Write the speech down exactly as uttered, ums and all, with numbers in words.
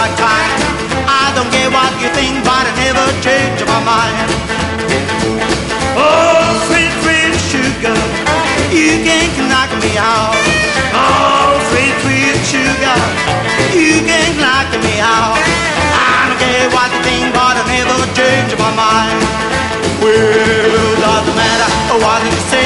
like time. I don't care what you think, but I never change my mind. Oh, sweet, sweet sugar, you can't knock me out. Oh, sweet, sweet sugar, you can't knock me out. I don't care what you think, but I never change my mind. Well, doesn't matter what you say.